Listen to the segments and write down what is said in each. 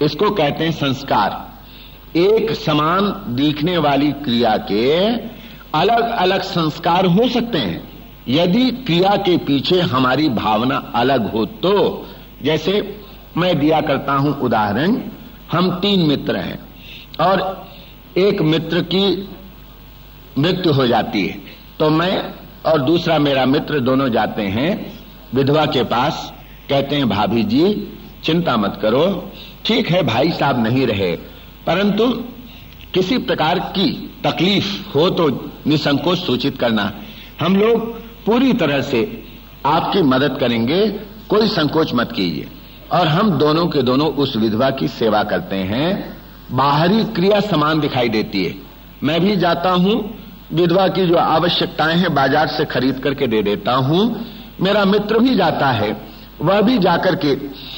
इसको कहते हैं संस्कार। एक समान दिखने वाली क्रिया के अलग अलग संस्कार हो सकते हैं यदि क्रिया के पीछे हमारी भावना अलग हो तो। जैसे मैं दिया करता हूं उदाहरण, हम 3 मित्र हैं और एक मित्र की मृत्यु हो जाती है तो मैं और दूसरा मेरा मित्र दोनों जाते हैं विधवा के पास, कहते हैं भाभी जी चिंता मत करो, ठीक है भाई साहब नहीं रहे, परंतु किसी प्रकार की तकलीफ हो तो निसंकोच सूचित करना, हम लोग पूरी तरह से आपकी मदद करेंगे, कोई संकोच मत कीजिए। और हम दोनों के दोनों उस विधवा की सेवा करते हैं। बाहरी क्रिया समान दिखाई देती है, मैं भी जाता हूं, विधवा की जो आवश्यकताएं हैं बाजार से खरीद करके दे देता हूं, मेरा मित्र भी जाता है, वह भी जाकर के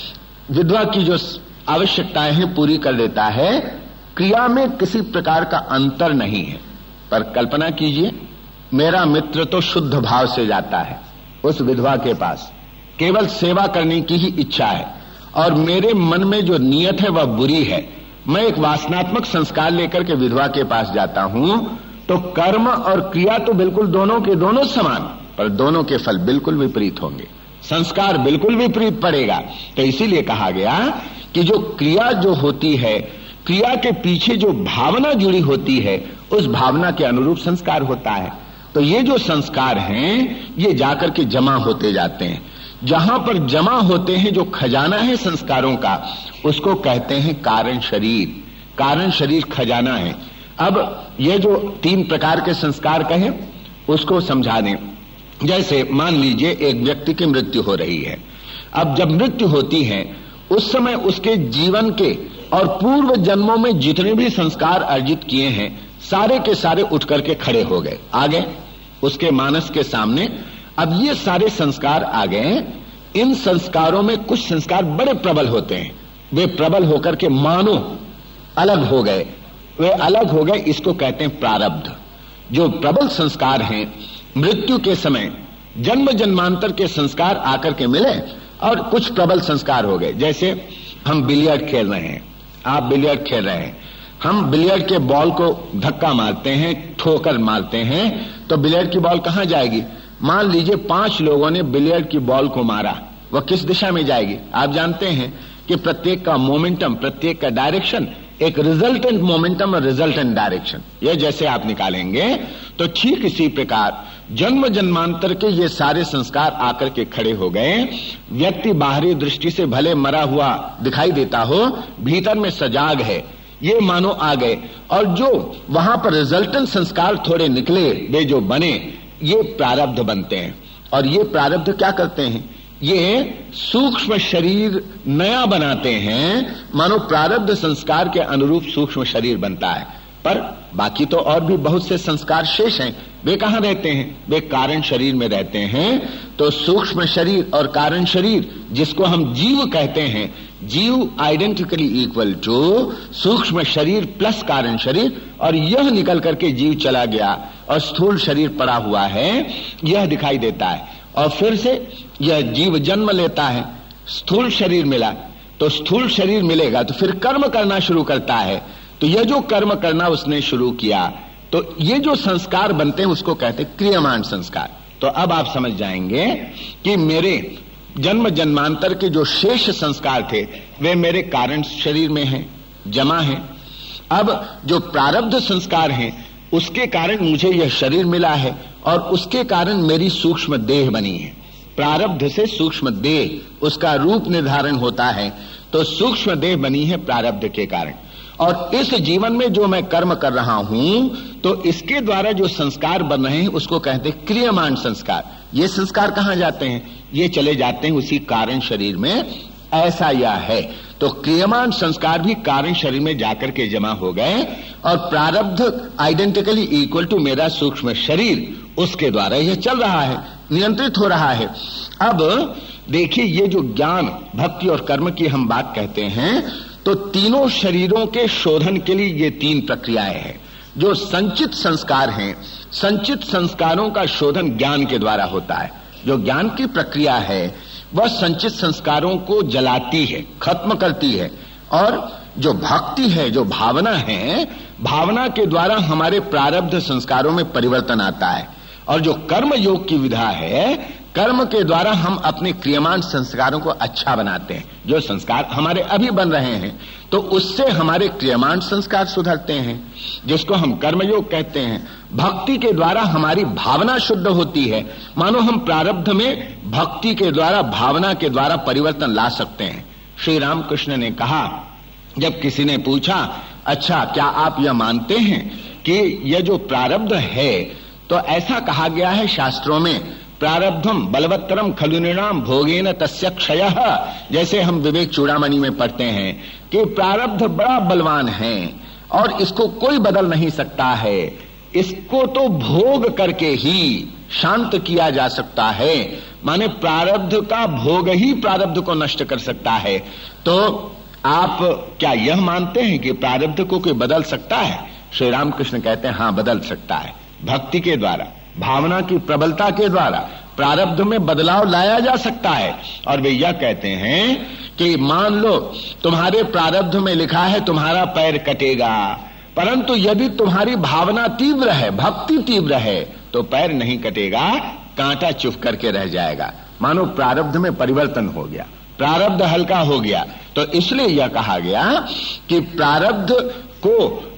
विधवा की जो आवश्यकताएं हैं पूरी कर देता है। क्रिया में किसी प्रकार का अंतर नहीं है। पर कल्पना कीजिए, मेरा मित्र तो शुद्ध भाव से जाता है उस विधवा के पास, केवल सेवा करने की ही इच्छा है, और मेरे मन में जो नियत है वह बुरी है। मैं एक वासनात्मक संस्कार लेकर के विधवा के पास जाता हूं, तो कर्म और क्रिया तो बिल्कुल दोनों के दोनों समान, पर दोनों के फल बिल्कुल विपरीत होंगे, संस्कार बिल्कुल विपरीत पड़ेगा। तो इसीलिए कहा गया कि जो क्रिया जो होती है, क्रिया के पीछे जो भावना जुड़ी होती है, उस भावना के अनुरूप संस्कार होता है। तो ये जो संस्कार हैं ये जाकर के जमा होते जाते हैं। जहां पर जमा होते हैं जो खजाना है संस्कारों का, उसको कहते हैं कारण शरीर। कारण शरीर खजाना है। अब ये जो 3 प्रकार के संस्कार कहे उसको समझा दें। जैसे मान लीजिए एक व्यक्ति की मृत्यु हो रही है। अब जब मृत्यु होती है उस समय उसके जीवन के और पूर्व जन्मों में जितने भी संस्कार अर्जित किए हैं सारे के सारे उठ करके खड़े हो गए, आ गए उसके मानस के सामने। अब ये सारे संस्कार आ गए। इन संस्कारों में कुछ संस्कार बड़े प्रबल होते हैं, वे प्रबल होकर के मानो अलग हो गए, वे अलग हो गए, इसको कहते हैं प्रारब्ध। जो प्रबल संस्कार हैं मृत्यु के समय जन्म जन्मांतर के संस्कार आकर के मिले और कुछ प्रबल संस्कार हो गए। जैसे हम बिलियर्ड खेल रहे हैं, आप बिलियर्ड खेल रहे हैं, हम बिलियर्ड के बॉल को धक्का मारते हैं, ठोकर मारते हैं, तो बिलियर्ड की बॉल कहां जाएगी? मान लीजिए 5 लोगों ने बिलियर्ड की बॉल को मारा, वह किस दिशा में जाएगी? आप जानते हैं कि प्रत्येक का मोमेंटम, प्रत्येक का डायरेक्शन, एक रिजल्टेंट मोमेंटम और रिजल्टेंट डायरेक्शन, ये जैसे आप निकालेंगे तो ठीक इसी प्रकार जन्म जन्मांतर के ये सारे संस्कार आकर के खड़े हो गए। व्यक्ति बाहरी दृष्टि से भले मरा हुआ दिखाई देता हो, भीतर में सजाग है, ये मानो आ गए। और जो वहां पर रिजल्टेंट संस्कार थोड़े निकले, वे जो बने, ये प्रारब्ध बनते हैं। और ये प्रारब्ध क्या करते हैं? ये सूक्ष्म शरीर नया बनाते हैं, मानो प्रारब्ध संस्कार के अनुरूप सूक्ष्म शरीर बनता है। पर बाकी तो और भी बहुत से संस्कार शेष हैं, वे कहां रहते हैं? वे कारण शरीर में रहते हैं। तो सूक्ष्म शरीर और कारण शरीर, जिसको हम जीव कहते हैं, जीव आइडेंटिकली इक्वल टू सूक्ष्म शरीर प्लस कारण शरीर, और यह निकल करके जीव चला गया और स्थूल शरीर पड़ा हुआ है, यह दिखाई देता है। और फिर से यह जीव जन्म लेता है, स्थूल शरीर मिला, तो स्थूल शरीर मिलेगा तो फिर कर्म करना शुरू करता है। तो यह जो कर्म करना उसने शुरू किया, तो ये जो संस्कार बनते हैं उसको कहते हैं क्रियमाण संस्कार। तो अब आप समझ जाएंगे कि मेरे जन्म जन्मांतर के जो शेष संस्कार थे वे मेरे कारण शरीर में हैं, जमा हैं। अब जो प्रारब्ध संस्कार हैं उसके कारण मुझे यह शरीर मिला है और उसके कारण मेरी सूक्ष्म देह बनी है। प्रारब्ध से सूक्ष्म देह, उसका रूप निर्धारण होता है, तो सूक्ष्म देह बनी है प्रारब्ध के कारण। और इस जीवन में जो मैं कर्म कर रहा हूं, तो इसके द्वारा जो संस्कार बन रहे हैं उसको कहते हैं क्रियमाण संस्कार। ये संस्कार कहां जाते हैं? ये चले जाते हैं उसी कारण शरीर में, ऐसा यह है। तो क्रियमाण संस्कार भी कारण शरीर में जाकर के जमा हो गए और प्रारब्ध आइडेंटिकली इक्वल टू मेरा सूक्ष्म शरीर, उसके द्वारा यह चल रहा है, नियंत्रित हो रहा है। अब देखिए, ये जो ज्ञान, भक्ति और कर्म की हम बात कहते हैं, तो तीनों शरीरों के शोधन के लिए ये 3 प्रक्रियाएं हैं। जो संचित संस्कार हैं, संचित संस्कारों का शोधन ज्ञान के द्वारा होता है। जो ज्ञान की प्रक्रिया है वह संचित संस्कारों को जलाती है, खत्म करती है और जो भक्ति है, जो भावना है, भावना के द्वारा हमारे प्रारब्ध संस्कारों में परिवर्तन आता है। और जो कर्म योग की विधा है, कर्म के द्वारा हम अपने क्रियमान संस्कारों को अच्छा बनाते हैं। जो संस्कार हमारे अभी बन रहे हैं तो उससे हमारे क्रियमान संस्कार सुधरते हैं, जिसको हम कर्मयोग कहते हैं। भक्ति के द्वारा हमारी भावना शुद्ध होती है। मानो हम प्रारब्ध में भक्ति के द्वारा, भावना के द्वारा परिवर्तन ला सकते हैं। श्री रामकृष्ण ने कहा, जब किसी ने पूछा, अच्छा क्या आप यह मानते हैं कि यह जो प्रारब्ध है, तो ऐसा कहा गया है शास्त्रों में, प्रारब्धम बलवत्तरम खलु नृणाम भोगेन तस्य क्षयः। जैसे हम विवेक चूड़ामणि में पढ़ते हैं कि प्रारब्ध बड़ा बलवान है और इसको कोई बदल नहीं सकता है, इसको तो भोग करके ही शांत किया जा सकता है। माने प्रारब्ध का भोग ही प्रारब्ध को नष्ट कर सकता है। तो आप क्या यह मानते हैं कि प्रारब्ध को कोई बदल सकता है? श्री रामकृष्ण कहते हैं, हां, बदल सकता है। भक्ति के द्वारा, भावना की प्रबलता के द्वारा प्रारब्ध में बदलाव लाया जा सकता है। और वे यह कहते हैं कि मान लो तुम्हारे प्रारब्ध में लिखा है तुम्हारा पैर कटेगा, परंतु यदि तुम्हारी भावना तीव्र है, भक्ति तीव्र है, तो पैर नहीं कटेगा, कांटा चुभ करके रह जाएगा। मानो प्रारब्ध में परिवर्तन हो गया, प्रारब्ध हल्का हो गया। तो इसलिए यह कहा गया कि प्रारब्ध को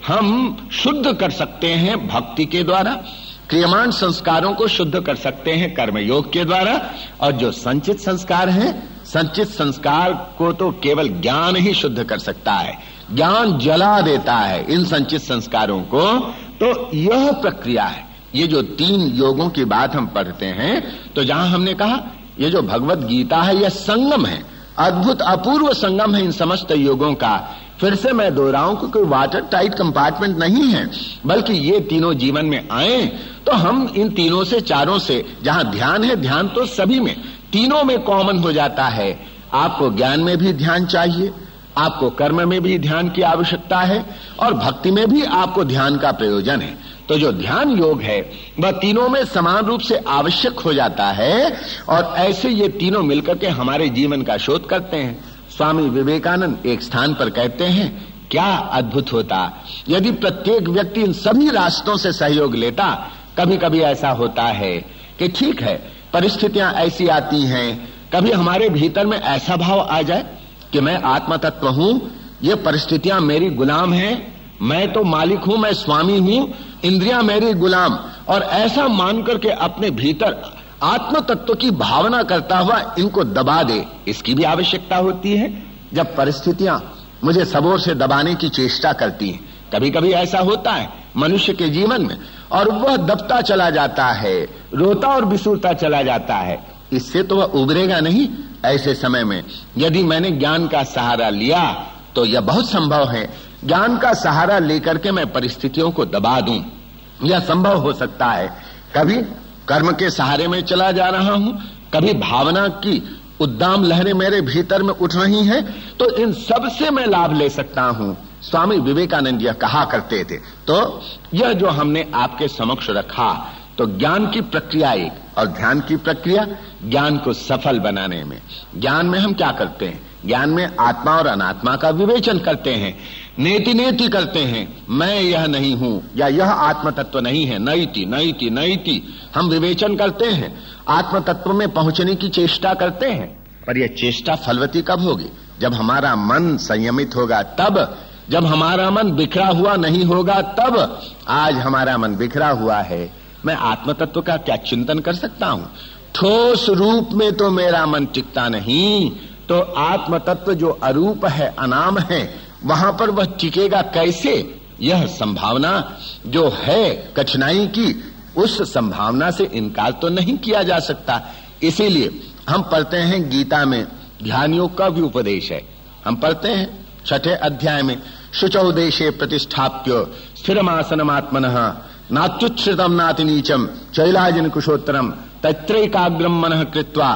हम शुद्ध कर सकते हैं भक्ति के द्वारा, क्रियमान संस्कारों को शुद्ध कर सकते हैं कर्मयोग के द्वारा, और जो संचित संस्कार हैं, संचित संस्कार को तो केवल ज्ञान ही शुद्ध कर सकता है। ज्ञान जला देता है इन संचित संस्कारों को। तो यह प्रक्रिया है। ये जो 3 योगों की बात हम पढ़ते हैं, तो जहां हमने कहा ये जो भगवत गीता है, यह संगम है, अद्भुत अपूर्व संगम है इन समस्त योगों का। फिर से मैं दोहराऊं कि कोई वाटर टाइट कंपार्टमेंट नहीं है, बल्कि ये तीनों जीवन में आए तो हम इन तीनों से, चारों से, जहां ध्यान है, ध्यान तो सभी में, तीनों में कॉमन हो जाता है। आपको ज्ञान में भी ध्यान चाहिए, आपको कर्म में भी ध्यान की आवश्यकता है, और भक्ति में भी आपको ध्यान का प्रयोजन है। तो जो ध्यान योग है वह तीनों में समान रूप से आवश्यक हो जाता है, और ऐसे ये तीनों मिलकर के हमारे जीवन का शोध करते हैं। स्वामी विवेकानंद एक स्थान पर कहते हैं, क्या अद्भुत होता यदि प्रत्येक व्यक्ति इन सभी रास्तों से सहयोग लेता। कभी कभी ऐसा होता है कि ठीक है, परिस्थितियां ऐसी आती हैं, कभी हमारे भीतर में ऐसा भाव आ जाए कि मैं आत्म तत्व हूं, ये परिस्थितियां मेरी गुलाम हैं, मैं तो मालिक हूं, मैं स्वामी हूं, इंद्रियां मेरी गुलाम, और ऐसा मानकर के अपने भीतर आत्म तत्व की भावना करता हुआ इनको दबा दे, इसकी भी आवश्यकता होती है। जब परिस्थितियां मुझे सबोर से दबाने की चेष्टा करती हैं, कभी कभी ऐसा होता है मनुष्य के जीवन में, और वह दबता चला जाता है, रोता और बिसूरता चला जाता है, इससे तो वह उबरेगा नहीं। ऐसे समय में यदि मैंने ज्ञान का सहारा लिया तो यह बहुत संभव है, ज्ञान का सहारा लेकर के मैं परिस्थितियों को दबा दूं, यह संभव हो सकता है। कभी कर्म के सहारे में चला जा रहा हूं, कभी भावना की उद्दाम लहरें मेरे भीतर में उठ रही हैं, तो इन सब से मैं लाभ ले सकता हूं। स्वामी विवेकानंद यह कहा करते थे। तो यह जो हमने आपके समक्ष रखा, तो ज्ञान की प्रक्रिया एक, और ध्यान की प्रक्रिया ज्ञान को सफल बनाने में। ज्ञान में हम क्या करते हैं? ज्ञान में आत्मा और अनात्मा का विवेचन करते हैं, नेति नेति करते हैं, मैं यह नहीं हूं या यह आत्म तत्व नहीं है, नैति नैति नैति हम विवेचन करते हैं, आत्म तत्व में पहुंचने की चेष्टा करते हैं। पर यह चेष्टा फलवती कब होगी? जब हमारा मन संयमित होगा, तब। जब हमारा मन बिखरा हुआ नहीं होगा, तब। आज हमारा मन बिखरा हुआ है, मैं आत्म तत्व का क्या चिंतन कर सकता हूं? ठोस रूप में तो मेरा मन टिकता नहीं, तो आत्म तत्व जो अरूप है, अनाम है, वहां पर वह टिकेगा कैसे? यह संभावना जो है कठिनाई की, उस संभावना से इनकार तो नहीं किया जा सकता। इसीलिए हम पढ़ते हैं गीता में ध्यान योग का भी उपदेश है। हम पढ़ते हैं 6ठे अध्याय में, शुचौ देशे प्रतिष्ठाप्य स्थिरमासनमात्मनः नात्युच्छ्रितम नाति नीचम चैलाजिन कुशोत्तरम तत्रैकाग्रम मनः कृत्वा।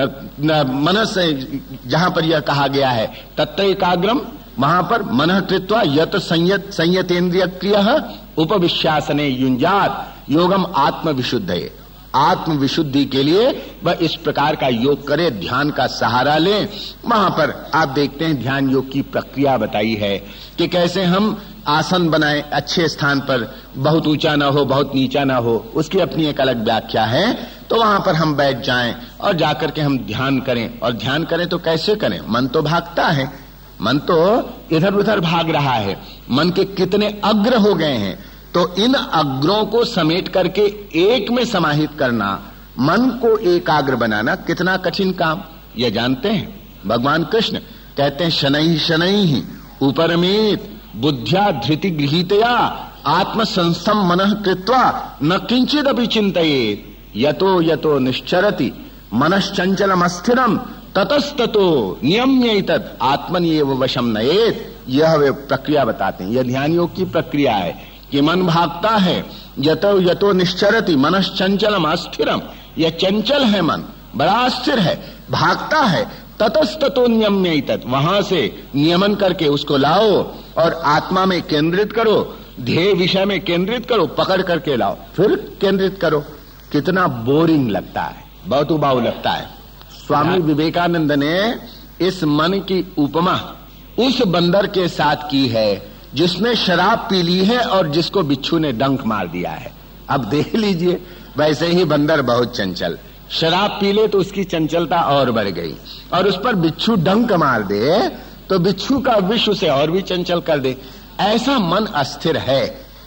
मन से जहां पर यह कहा गया है तत्रैकाग्रम, वहां पर मनः कृत्वा यत संयतेन्द्रिय क्रियः उपविश्यासने युञ्जात योगम आत्म विशुद्धये। आत्म विशुद्धि के लिए वह इस प्रकार का योग करे, ध्यान का सहारा ले। वहां पर आप देखते हैं ध्यान योग की प्रक्रिया बताई है कि कैसे हम आसन बनाए अच्छे स्थान पर, बहुत ऊंचा ना हो बहुत नीचा ना हो, उसकी अपनी एक अलग व्याख्या है। तो वहां पर हम बैठ जाएं और जाकर के हम ध्यान करें। और ध्यान करें तो कैसे करें? मन तो भागता है, मन तो इधर उधर भाग रहा है, मन के कितने अग्र हो गए हैं। तो इन अग्रों को समेट करके एक में समाहित करना, मन को एकाग्र बनाना कितना कठिन काम, ये जानते हैं। भगवान कृष्ण कहते हैं शनैः शनैः उपरमेत बुद्ध्या धृति गृहीतया आत्म संस्थम मनः कृत्वा न किंचिदपि चिंतयेत यतो यतो निश्चरति मनश्चंचलम अस्थिरम ततस्ततो नियम्यैतत् आत्मन्येव वशम नयेत। यह वे प्रक्रिया बताते हैं। यह ध्यान योग की प्रक्रिया है कि मन भागता है, यतो यतो निश्चरति मनश्चंचलम अस्थिरम, यह चंचल है, मन बड़ा अस्थिर है, भागता है। ततस्ततो नियम्यैतत्, वहां से नियमन करके उसको लाओ और आत्मा में केंद्रित करो, ध्येय विषय में केंद्रित करो, पकड़ करके लाओ, फिर केंद्रित करो। कितना बोरिंग लगता है, बहुत उबाऊ लगता है। स्वामी विवेकानंद ने इस मन की उपमा उस बंदर के साथ की है जिसने शराब पी ली है और जिसको बिच्छू ने डंक मार दिया है। अब देख लीजिए, वैसे ही बंदर बहुत चंचल, शराब पी ले तो उसकी चंचलता और बढ़ गई, और उस पर बिच्छू डंक मार दे तो बिच्छू का विष उसे और भी चंचल कर दे। ऐसा मन अस्थिर है।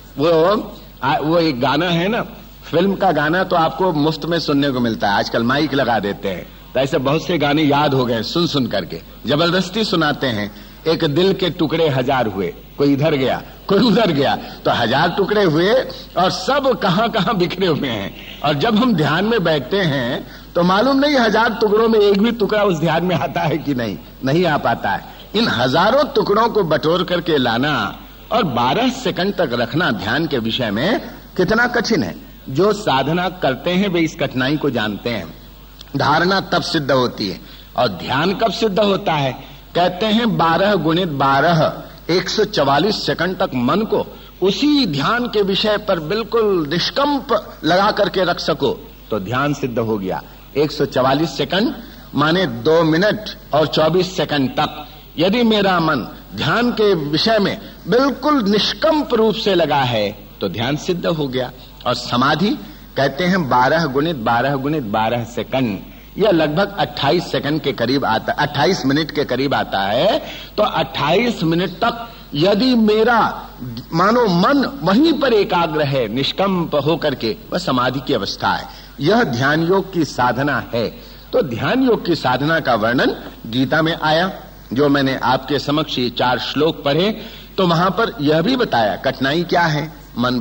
वो एक गाना है ना, फिल्म का गाना तो आपको मुफ्त में सुनने को मिलता है, आजकल माइक लगा देते हैं, तो ऐसे बहुत से गाने याद हो गए सुन सुन करके, जबरदस्ती सुनाते हैं। एक दिल के टुकड़े हजार हुए, कोई इधर गया कोई उधर गया, तो हजार टुकड़े हुए और सब कहां कहां बिखरे हुए हैं। और जब हम ध्यान में बैठते हैं तो मालूम नहीं हजार टुकड़ों में एक भी टुकड़ा उस ध्यान में आता है कि नहीं आ पाता है। इन हजारों टुकड़ों को बटोर करके लाना और 12 सेकंड तक रखना ध्यान के विषय में कितना कठिन है। जो साधना करते हैं वे इस कठिनाई को जानते हैं। धारणा तब सिद्ध होती है और ध्यान कब सिद्ध होता है? कहते हैं 12 गुणित 12 144 सेकंड तक मन को उसी ध्यान के विषय पर बिल्कुल निष्कंप लगा करके रख सको तो ध्यान सिद्ध हो गया। 144 सेकंड माने 2 मिनट और 24 सेकंड तक यदि मेरा मन ध्यान के विषय में बिल्कुल निष्कंप रूप से लगा है तो ध्यान सिद्ध हो गया। और समाधि कहते हैं 12 गुणित 12 गुणित 12 सेकंड, यह लगभग 28 सेकंड के करीब आता, 28 मिनट के करीब आता है। तो 28 मिनट तक यदि मेरा मानो मन वहीं पर एकाग्र है, निष्कंप होकर के, वह समाधि की अवस्था है। यह ध्यान योग की साधना है। तो ध्यान योग की साधना का वर्णन गीता में आया, जो मैंने आपके समक्ष ये 4 श्लोक पढ़े, तो वहां पर यह भी बताया कठिनाई क्या है। मन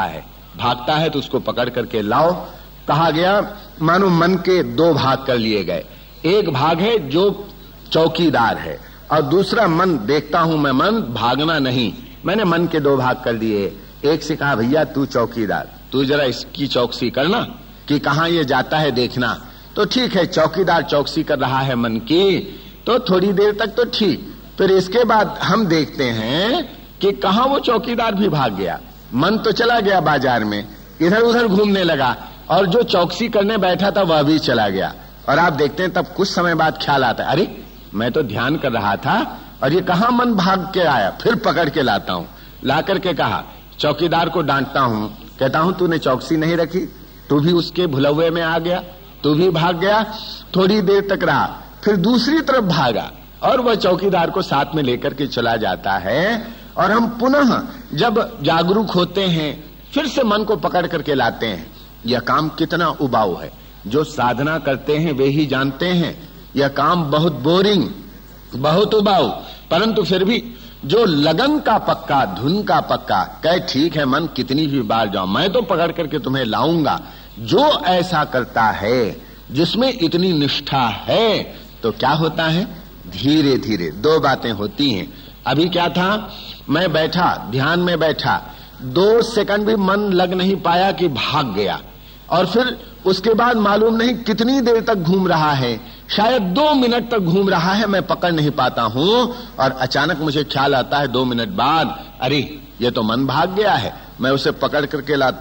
भागता है तो उसको पकड़ करके लाओ। कहा गया मानो मन के 2 भाग कर लिए गए। एक भाग है जो चौकीदार है और दूसरा मन देखता हूं मैं, मन भागना नहीं। मैंने मन के 2 भाग कर दिए। एक से कहा भैया तू चौकीदार, तू जरा इसकी चौकसी करना कि कहां ये जाता है देखना। तो ठीक है, चौकीदार चौकसी कर रहा है मन की, तो थोड़ी देर तक तो ठीक। फिर इसके बाद हम देखते हैं कि कहां वो चौकीदार भी भाग गया। मन तो चला गया बाजार में, इधर उधर घूमने लगा, और जो चौकसी करने बैठा था वह भी चला गया। और आप देखते हैं तब कुछ समय बाद ख्याल आता है, अरे मैं तो ध्यान कर रहा था और ये कहां मन भाग के आया। फिर पकड़ के लाता हूं, ला करके कहा चौकीदार को डांटता हूं, कहता हूं तूने चौकसी नहीं रखी, तू भी उसके भुलवे में आ गया, तू भी भाग गया। थोड़ी देर तक रहा, फिर दूसरी तरफ भागा और वह चौकीदार को साथ में लेकर के चला जाता है। और हम पुनः जब जागरूक होते हैं फिर से मन को पकड़ करके लाते हैं। यह काम कितना उबाऊ है। जो साधना करते हैं वे ही जानते हैं यह काम बहुत बोरिंग, बहुत उबाऊ। परंतु फिर भी जो लगन का पक्का, धुन का पक्का, कहे ठीक है मन कितनी भी बार जाओ, मैं तो पकड़ करके तुम्हें लाऊंगा। जो ऐसा करता है, जिसमें इतनी निष्ठा है, तो क्या होता है, धीरे धीरे 2 बातें होती हैं। अभी क्या था, मैं बैठा, ध्यान में बैठा, 2 सेकंड भी मन लग नहीं पाया कि भाग गया। और फिर उसके बाद मालूम नहीं कितनी देर तक घूम रहा है, शायद 2 मिनट तक घूम रहा है, मैं पकड़ नहीं पाता हूं। और अचानक मुझे ख्याल आता है 2 मिनट बाद, अरे ये तो मन भाग गया है, मैं उसे पकड़ करके लाता हूं।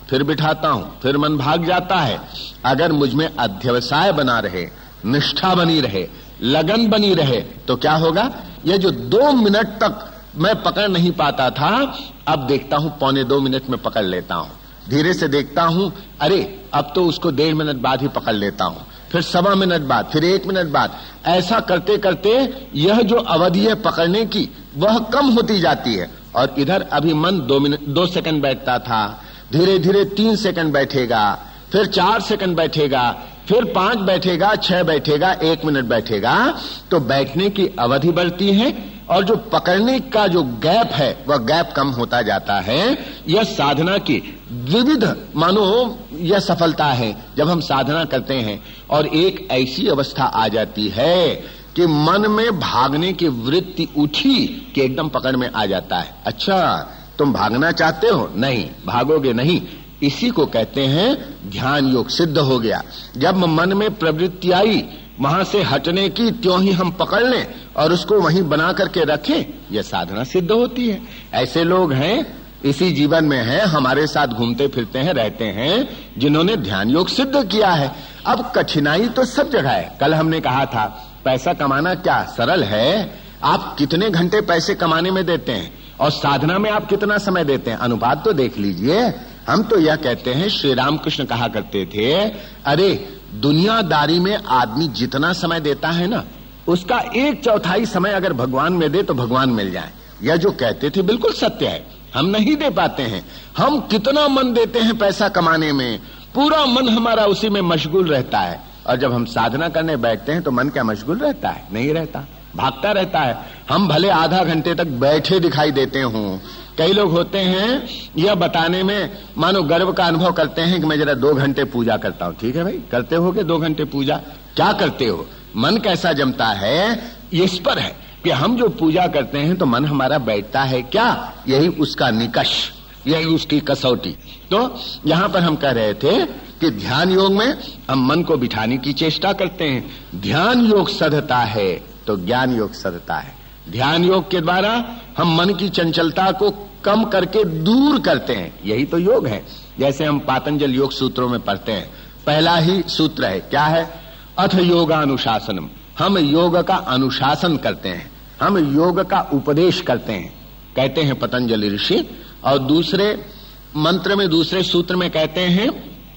फिर बिठाता हूं, फिर मन भाग जाता है। अगर मुझ में अध्यवसाय बना रहे, निष्ठा बनी रहे, लगन बनी रहे, तो क्या होगा? ये जो 2 मिनट तक मैं पकड़ नहीं पाता था, अब देखता हूं 1.25 मिनट में पकड़ लेता हूं। धीरे से देखता हूं, अरे अब तो उसको 1.5 मिनट बाद ही पकड़ लेता हूं, फिर 1.25 मिनट बाद, फिर 1 मिनट बाद। ऐसा करते करते यह जो अवधि है पकड़ने की, वह कम होती जाती है। और इधर अभी मन 2 सेकंड बैठता था, धीरे धीरे 3 सेकंड बैठेगा, फिर 4 सेकंड बैठेगा, फिर 5 बैठेगा, 6 बैठेगा, 1 मिनट बैठेगा। तो बैठने की अवधि बढ़ती है और जो पकड़ने का जो गैप है वह गैप कम होता जाता है। यह साधना की विविध मानो यह सफलता है जब हम साधना करते हैं और एक ऐसी अवस्था आ जाती है कि मन में भागने की वृत्ति उठी कि एकदम पकड़ में आ जाता है। अच्छा, तुम भागना चाहते हो? नहीं, भागोगे नहीं। इसी को कहते हैं ध्यान योग सिद्ध हो गया। जब मन में प्रवृत्ति आई, वहां से हटने की, त्यों ही हम पकड़ लें और उसको वहीं बना करके रखें, यह साधना सिद्ध होती है। ऐसे लोग हैं, इसी जीवन में हैं, हमारे साथ घूमते फिरते हैं, रहते हैं, जिन्होंने ध्यान योग सिद्ध किया है। अब कठिनाई तो सब जगह है। कल हमने कहा था पैसा कमाना क्या सरल है? आप कितने घंटे पैसे कमाने में देते हैं और साधना में आप कितना समय देते हैं, अनुपात तो देख लीजिए। हम तो यह कहते हैं, श्री रामकृष्ण कहा करते थे, अरे दुनियादारी में आदमी जितना समय देता है ना, उसका 1/4 समय अगर भगवान में दे तो भगवान मिल जाए। यह जो कहते थे बिल्कुल सत्य है। हम नहीं दे पाते हैं। हम कितना मन देते हैं पैसा कमाने में, पूरा मन हमारा उसी में मशगूल रहता है। और जब हम साधना करने बैठते हैं तो मन क्या मशगूल रहता है? नहीं रहता, भागता रहता है। हम भले आधा घंटे तक बैठे दिखाई देते हों। कई लोग होते हैं यह बताने में मानो गर्व का अनुभव करते हैं कि मैं जरा 2 घंटे पूजा करता हूं। ठीक है भाई, करते होगे 2 घंटे पूजा, क्या करते हो? मन कैसा जमता है इस पर है कि हम जो पूजा करते हैं तो मन हमारा बैठता है क्या, यही उसका निकष, यही उसकी कसौटी। तो यहां पर हम कह रहे थे कि ध्यान योग में हम मन को बिठाने की चेष्टा करते हैं। ध्यान योग सधता है तो ज्ञान योग सधता है। ध्यान योग के द्वारा हम मन की चंचलता को कम करके दूर करते हैं, यही तो योग है। जैसे हम पातंजल योग सूत्रों में पढ़ते हैं, पहला ही सूत्र है, क्या है? अथ योगानुशासनम। हम योग का अनुशासन करते हैं, हम योग का उपदेश करते हैं, कहते हैं पतंजलि ऋषि। और दूसरे मंत्र में, दूसरे सूत्र में कहते हैं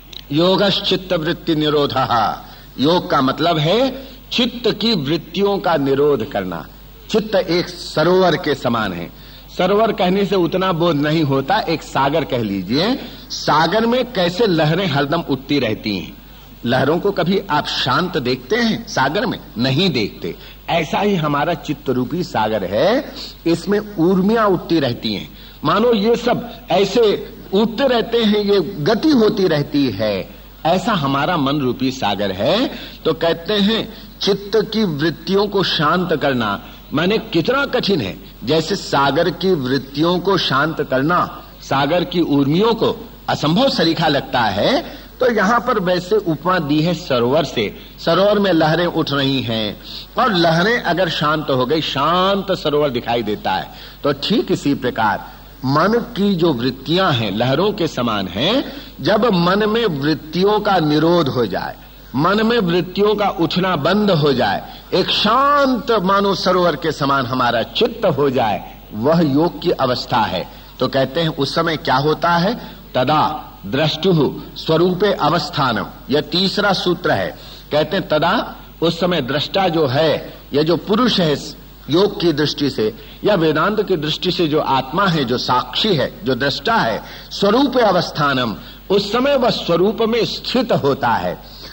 योगश्चित्त वृत्ति निरोधः। योग का मतलब है चित्त की वृत्तियों का निरोध करना। चित्त एक सरोवर के समान है। सरोवर कहने से उतना बोध नहीं होता, एक सागर कह लीजिए। सागर में कैसे लहरें हरदम उठती रहती हैं। लहरों को कभी आप शांत देखते हैं सागर में? नहीं देखते। ऐसा ही हमारा चित्त रूपी सागर है, इसमें ऊर्मियां उठती रहती हैं। मानो ये सब ऐसे उठते रहते हैं, ये गति होती रहती है। ऐसा हमारा मन रूपी सागर है। तो कहते हैं चित्त की वृत्तियों को शांत करना माने कितना कठिन है। जैसे सागर की वृत्तियों को शांत करना सागर की ऊर्मियों को असंभव सरीखा लगता है, तो यहां पर वैसे उपमा दी है सरोवर से। सरोवर में लहरें उठ रही हैं और लहरें अगर शांत हो गई, शांत सरोवर दिखाई देता है। तो ठीक इसी प्रकार मन की जो वृत्तियां हैं लहरों के समान हैं। जब मन में वृत्तियों का निरोध हो जाए, मन में वृत्तियों का उठना बंद हो जाए, एक शांत मानो सरोवर के समान हमारा चित्त हो जाए, वह योग की अवस्था है। तो कहते हैं उस समय क्या होता है? तदा द्रष्टुः स्वरूपे अवस्थानम। यह तीसरा सूत्र है। कहते हैं तदा, उस समय दृष्टा जो है, यह जो पुरुष है योग की दृष्टि से या वेदांत की दृष्टि से जो आत्मा है, जो साक्षी है, जो दृष्टा है, स्वरूपे अवस्थानम, उस समय वह स्वरूप में स्थित होता है।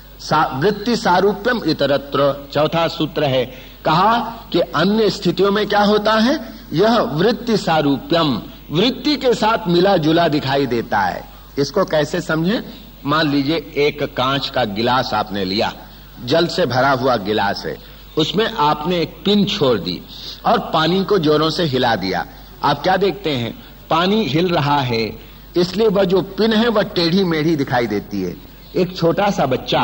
वृत्ति सारूप्यम इतरत्र चौथा सूत्र है। कहा कि अन्य स्थितियों में क्या होता है? यह वृत्ति सारूप्यम, वृत्ति के साथ मिला जुला दिखाई देता है। इसको कैसे समझें? मान लीजिए एक कांच का गिलास आपने लिया, जल से भरा हुआ गिलास है, उसमें आपने एक पिन छोड़ दी और पानी को जोरों से हिला दिया। आप क्या देखते हैं? पानी हिल रहा है, इसलिए वह जो पिन है वह टेढ़ी मेढ़ी दिखाई देती है। एक छोटा सा बच्चा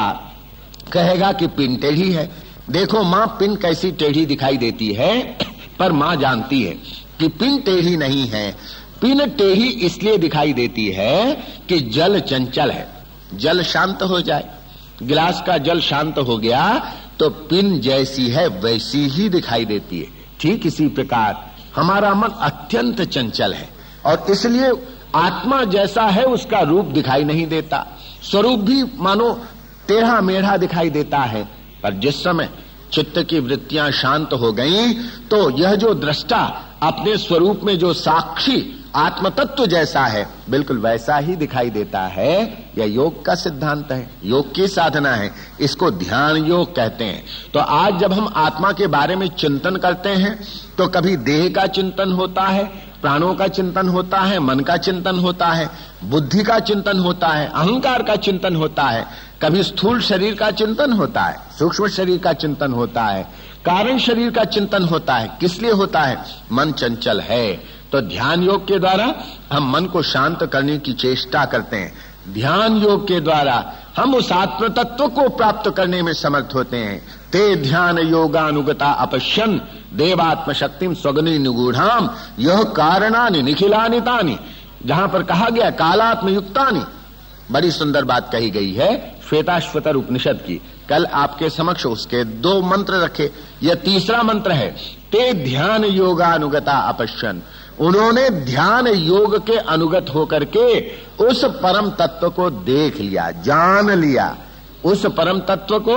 कहेगा कि पिन टेढ़ी है। देखो मां, पिन कैसी टेढ़ी दिखाई देती है, पर मां जानती है कि पिन टेढ़ी नहीं है। पिन टेढ़ी इसलिए दिखाई देती है कि जल चंचल है, जल शांत हो जाए। गिलास का जल शांत हो गया तो पिन जैसी है वैसी ही दिखाई देती है। ठीक इसी प्रकार हमारा मन अत्यंत चंचल है और इसलिए आत्मा जैसा है उसका रूप दिखाई नहीं देता, स्वरूप भी मानो टेढ़ा मेढ़ा दिखाई देता है। पर जिस समय चित्त की वृत्तियां शांत हो गईं तो यह जो दृष्टा अपने स्वरूप में जो साक्षी आत्म तत्व जैसा है बिल्कुल वैसा ही दिखाई देता है। यह योग का सिद्धांत है, योग की साधना है, इसको ध्यान योग कहते हैं। तो आज जब हम आत्मा के बारे में चिंतन करते हैं तो कभी देह का चिंतन होता है, प्राणों का चिंतन होता है, मन का चिंतन होता है, बुद्धि का चिंतन होता है, अहंकार का चिंतन होता है, कभी स्थूल शरीर का चिंतन होता है, सूक्ष्म शरीर का चिंतन होता है, कारण शरीर का चिंतन होता है। किस लिए होता है? मन चंचल है। तो ध्यान योग के द्वारा हम मन को शांत करने की चेष्टा करते हैं। ध्यान योग के द्वारा हम उस आत्म तत्व को प्राप्त करने में समर्थ होते हैं। ते ध्यान योगानुगता अपश्यन देवात्म शक्तिम स्वगनि निगूढ़ाम यह कारणानि निखिलानि तानि, जहां पर कहा गया कालात्म युक्तानि, बड़ी सुंदर बात कही गई है श्वेताश्वतर उपनिषद की। कल आपके समक्ष उसके 2 मंत्र रखे, यह तीसरा मंत्र है। ते ध्यान योगानुगता अपश्यन, उन्होंने ध्यान योग के अनुगत होकर के उस परम तत्व को देख लिया, जान लिया। उस परम तत्व को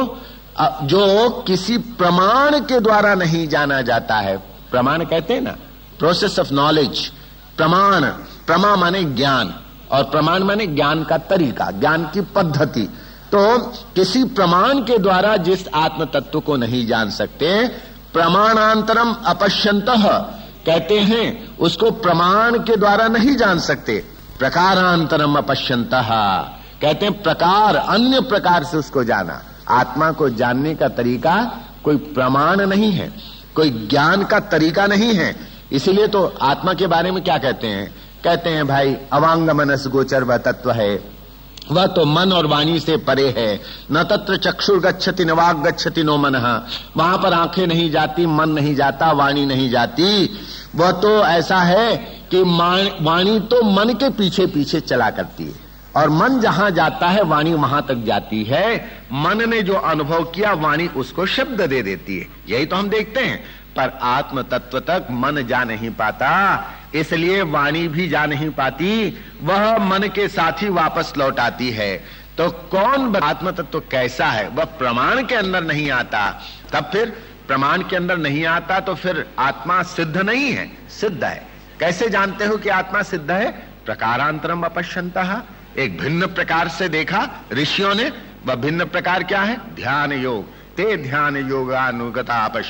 जो किसी प्रमाण के द्वारा नहीं जाना जाता है। प्रमाण कहते हैं ना, प्रोसेस ऑफ नॉलेज। प्रमाण, प्रमा माने ज्ञान और प्रमाण माने ज्ञान का तरीका, ज्ञान की पद्धति। तो किसी प्रमाण के द्वारा जिस आत्म तत्व को नहीं जान सकते, प्रमाणांतरम अपश्यन्तः कहते हैं, उसको प्रमाण के द्वारा नहीं जान सकते। प्रकारांतरम अपश्यन्तः कहते हैं प्रकार, अन्य प्रकार से उसको जाना। आत्मा को जानने का तरीका कोई प्रमाण नहीं है, कोई ज्ञान का तरीका नहीं है। इसीलिए तो आत्मा के बारे में क्या कहते हैं? कहते हैं भाई अवांग मनस गोचर वह तत्व है, वह तो मन और वाणी से परे है। न तत्र चक्षुर गच्छति न वाग गच्छति नो मनः, वहां पर आंखें नहीं जाती, मन नहीं जाता, वाणी नहीं जाती। वह तो ऐसा है कि वाणी तो मन के पीछे पीछे चला करती है और मन जहां जाता है वाणी वहां तक जाती है। मन ने जो अनुभव किया वाणी उसको शब्द दे देती है। यही तो हम देखते हैं। पर आत्म तत्व तक मन जा नहीं पाता, इसलिए वाणी भी जा नहीं पाती, वह मन के साथ ही वापस लौट आती है। तो कौन आत्म तत्व कैसा है वह प्रमाण के अंदर नहीं आता। तब फिर प्रमाण के अंदर नहीं आता तो फिर आत्मा सिद्ध नहीं है, सिद्ध है। कैसे जानते हो कि आत्मा सिद्ध है? प्रकारांतरम अपश्यन्तः, एक भिन्न प्रकार से देखा ऋषियों ने। वह भिन्न प्रकार क्या है? ध्यान योग। ते ध्यान योगानुगता अपश्यन्,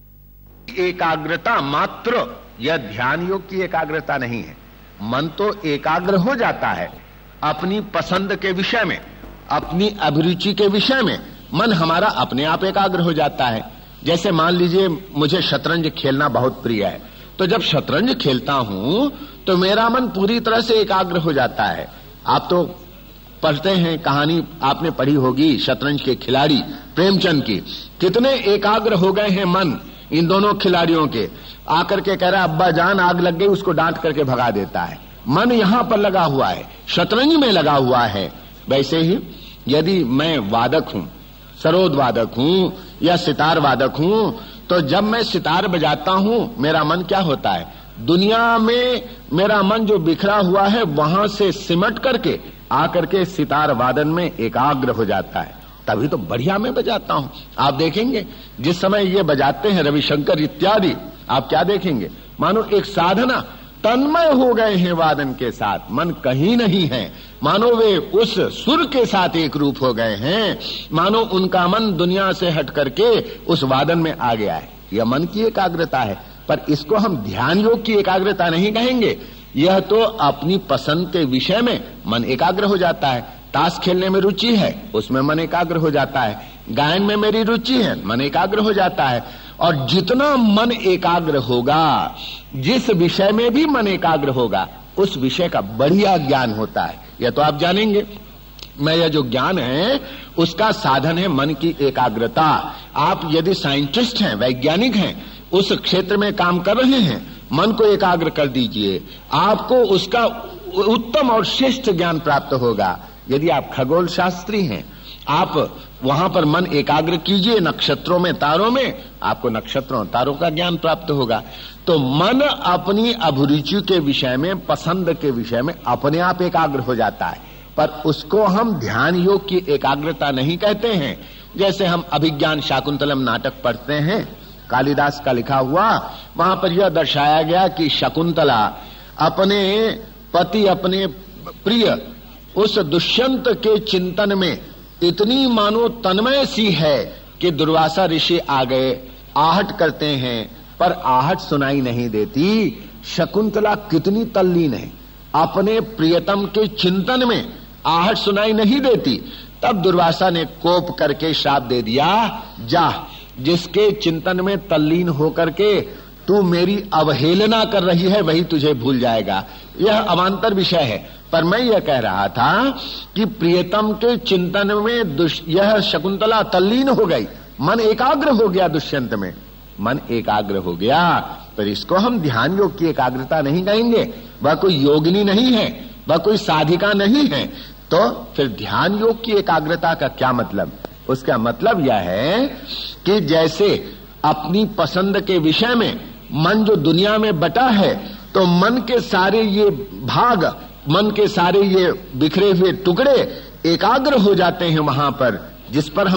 एकाग्रता मात्र। यह ध्यान योग की एकाग्रता नहीं है। मन तो एकाग्र हो जाता है अपनी पसंद के विषय में, अपनी अभिरुचि के विषय में। मन हमारा अपने आप एकाग्र हो जाता है। जैसे मान लीजिए मुझे शतरंज खेलना बहुत प्रिय है, तो जब शतरंज खेलता हूं तो मेरा मन पूरी तरह से एकाग्र हो जाता है। आप तो पढ़ते हैं, कहानी आपने पढ़ी होगी शतरंज के खिलाड़ी प्रेमचंद की, कितने एकाग्र हो गए हैं मन इन दोनों खिलाड़ियों के। आकर के कह रहा अब्बा जान आग लग गई, उसको डांट करके भगा देता है। मन यहां पर लगा हुआ है, शतरंज में लगा हुआ है। वैसे ही यदि मैं वादक हूं, सरोद वादक हूं या सितार वादक हूं, तो जब मैं सितार बजाता हूं मेरा मन क्या होता है? दुनिया में मेरा मन जो बिखरा हुआ है वहां से सिमट करके आकर के सितार वादन में एकाग्र हो जाता है। तभी तो बढ़िया मैं बजाता हूं। आप देखेंगे जिस समय ये बजाते हैं रविशंकर इत्यादि, आप क्या देखेंगे? मानो एक साधना, तन्मय हो गए हैं वादन के साथ, मन कहीं नहीं है। मानो वे उस सुर के साथ एक रूप हो गए हैं, मानो उनका मन दुनिया से हट करके उस वादन में आ गया है। यह मन की एकाग्रता है। पर इसको हम ध्यान योग की एकाग्रता नहीं कहेंगे। यह तो अपनी पसंद के विषय में मन एकाग्र हो जाता है। ताश खेलने में रुचि है, उसमें मन एकाग्र हो जाता है। गायन में मेरी रुचि है, मन एकाग्र हो जाता है। और जितना मन एकाग्र होगा, जिस विषय में भी मन एकाग्र होगा, उस विषय का बढ़िया ज्ञान होता है। यह तो आप जानेंगे। मैं यह जो ज्ञान है उसका साधन है मन की एकाग्रता। आप यदि साइंटिस्ट हैं, वैज्ञानिक हैं, उस क्षेत्र में काम कर रहे हैं, मन को एकाग्र कर दीजिए, आपको उसका उत्तम और श्रेष्ठ ज्ञान प्राप्त होगा। यदि आप खगोल शास्त्री हैं, आप वहां पर मन एकाग्र कीजिए नक्षत्रों में, तारों में, आपको नक्षत्रों और तारों का ज्ञान प्राप्त होगा। तो मन अपनी अभिरुचि के विषय में, पसंद के विषय में अपने आप एकाग्र हो जाता है, पर उसको हम ध्यान योग की एकाग्रता नहीं कहते हैं। जैसे हम अभिज्ञान शाकुंतलम नाटक पढ़ते हैं, कालिदास का लिखा हुआ, वहां पर यह दर्शाया गया कि शकुंतला अपने पति, अपने प्रिय उस दुष्यंत के चिंतन में इतनी मानो तन्मय सी है कि दुर्वासा ऋषि आ गए, आहट करते हैं, पर आहट सुनाई नहीं देती। शकुंतला कितनी तल्लीन है, अपने प्रियतम के चिंतन में आहट सुनाई नहीं देती। तब दुर्वासा ने कोप करके श्राप दे दिया, जा, जिसके चिंतन में तल्लीन होकर के तू मेरी अवहेलना कर रही है, वही तुझे भूल जाएगा। यह अवांतर विषय है, पर मैं यह कह रहा था कि प्रियतम के चिंतन में यह शकुंतला तल्लीन हो गई, मन एकाग्र हो गया, दुष्यंत में मन एकाग्र हो गया। पर इसको हम ध्यान योग की एकाग्रता नहीं कहेंगे, वह कोई योगिनी नहीं है, वह कोई साधिका नहीं है। तो फिर ध्यान योग की एकाग्रता का क्या मतलब? उसका मतलब यह है कि जैसे अपनी पसंद के विषय में मन जो दुनिया में बटा है, तो मन के सारे ये भाग, मन के सारे ये बिखरे हुए टुकड़े एकाग्र हो जाते हैं वहां पर जिस पर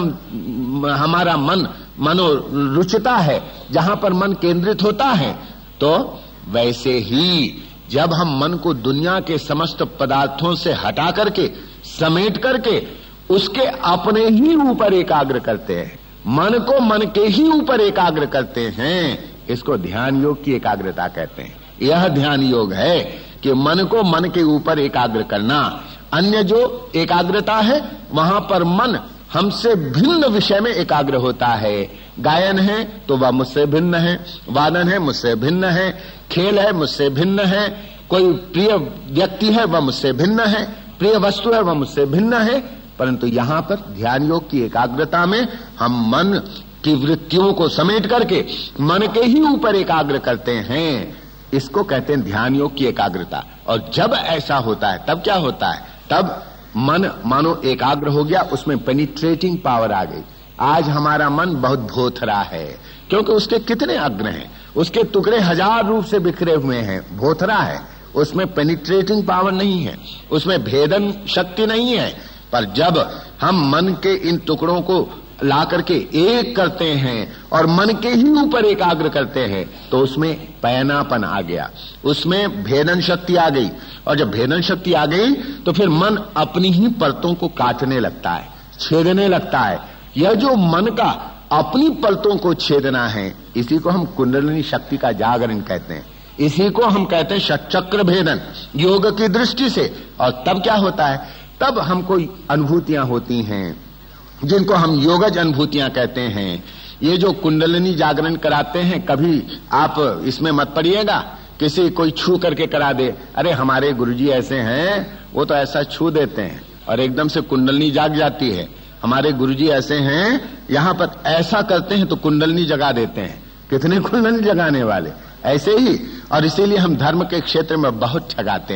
हमारा मन मनोरुचिता है, जहां पर मन केंद्रित होता है। तो वैसे ही जब हम मन को दुनिया के समस्त पदार्थों से हटा करके, समेट करके उसके अपने ही ऊपर एकाग्र करते हैं, मन को मन के ही ऊपर एकाग्र करते हैं, इसको ध्यान योग की एकाग्रता कहते हैं। यह ध्यान योग है कि मन को मन के ऊपर एकाग्र करना। अन्य जो एकाग्रता है वहां पर मन हमसे भिन्न विषय में एकाग्र होता है। गायन है तो वह मुझसे भिन्न है, वादन है मुझसे भिन्न है, खेल है मुझसे भिन्न है, कोई प्रिय व्यक्ति है वह मुझसे भिन्न है, प्रिय वस्तु है वह मुझसे भिन्न है। परंतु यहाँ पर ध्यान योग की एकाग्रता में हम मन की वृत्तियों को समेट करके मन के ही ऊपर एकाग्र करते हैं, इसको कहते हैं ध्यान योग की एकाग्रता। और जब ऐसा होता है तब क्या होता है? तब मन मानो एकाग्र हो गया, उसमें पेनिट्रेटिंग पावर आ गई। आज हमारा मन बहुत भोथरा है, क्योंकि उसके कितने अग्र हैं, उसके टुकड़े हजार रूप से बिखरे हुए हैं, भोथरा है, उसमें पेनिट्रेटिंग पावर नहीं है, उसमें भेदन शक्ति नहीं है। पर जब हम मन के इन टुकड़ों को ला करके एक करते हैं और मन के ही ऊपर एकाग्र करते हैं, तो उसमें पैनापन आ गया, उसमें भेदन शक्ति आ गई। और जब भेदन शक्ति आ गई तो फिर मन अपनी ही परतों को काटने लगता है, छेदने लगता है। यह जो मन का अपनी परतों को छेदना है, इसी को हम कुंडलिनी शक्ति का जागरण कहते हैं, इसी को हम कहते हैं षटचक्र भेदन योग की दृष्टि से। और तब क्या होता है? तब हमको अनुभूतियां होती हैं जिनको हम योगज अनुभूतियां कहते हैं। ये जो कुंडलिनी जागरण कराते हैं, कभी आप इसमें मत पड़िएगा किसी कोई छू करके करा दे, अरे हमारे गुरुजी ऐसे हैं, वो तो ऐसा छू देते हैं और एकदम से कुंडलिनी जाग जाती है। हमारे गुरुजी ऐसे हैं, यहाँ पर ऐसा करते हैं तो कुंडलिनी जगा देते हैं। कितने कुंडलिनी जगाने वाले ऐसे ही। और इसीलिए हम धर्म के क्षेत्र में बहुत ठगाते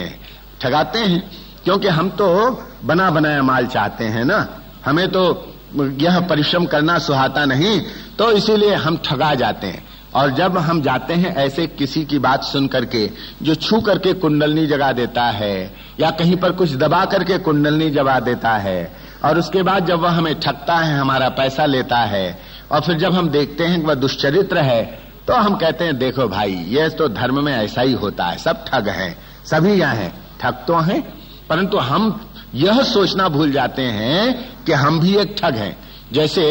हैं, क्योंकि हम तो बना बनाया माल चाहते हैं ना, हमें तो यह परिश्रम करना सुहाता नहीं, तो इसीलिए हम ठगा जाते हैं। और जब हम जाते हैं ऐसे किसी की बात सुन करके जो छू करके कुंडलिनी जगा देता है, या कहीं पर कुछ दबा करके कुंडलिनी जगा देता है, और उसके बाद जब वह हमें ठगता है, हमारा पैसा लेता है, और फिर जब हम देखते हैं कि वह दुष्चरित्र है, तो हम कहते हैं देखो भाई, ये तो धर्म में ऐसा ही होता है, सब ठग हैं, सभी यहाँ हैं, ठग तो हैं। परंतु हम यह सोचना भूल जाते हैं कि हम भी एक ठग हैं। जैसे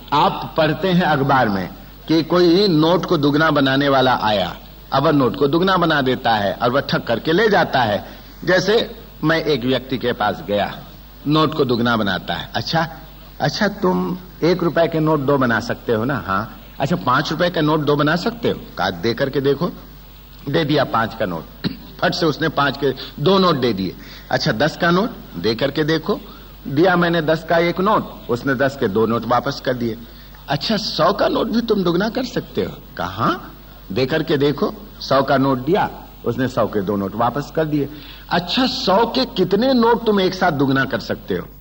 आप पढ़ते हैं अखबार में कि कोई नोट को दुगना बनाने वाला आया, अब वह नोट को दुगना बना देता है और वह ठग करके ले जाता है। जैसे मैं एक व्यक्ति के पास गया, नोट को दुगना बनाता है। अच्छा तुम 1 रुपए के नोट 2 बना सकते हो ना? हाँ। अच्छा 5 रुपए का नोट 2 बना सकते हो? कहा दे करके देखो। दे दिया 5 का नोट, फट से उसने 5 के 2 नोट दे दिए। अच्छा 10 का नोट दे करके देखो। दिया मैंने 10 का 1 नोट, उसने 10 के 2 नोट वापस कर दिए। अच्छा 100 का नोट भी तुम दुगना कर सकते हो? कहा दे करके देखो, 100 का नोट दिया, उसने 100 के 2 नोट वापस कर दिए। अच्छा, 100 के कितने नोट तुम एक साथ दुगना कर सकते हो?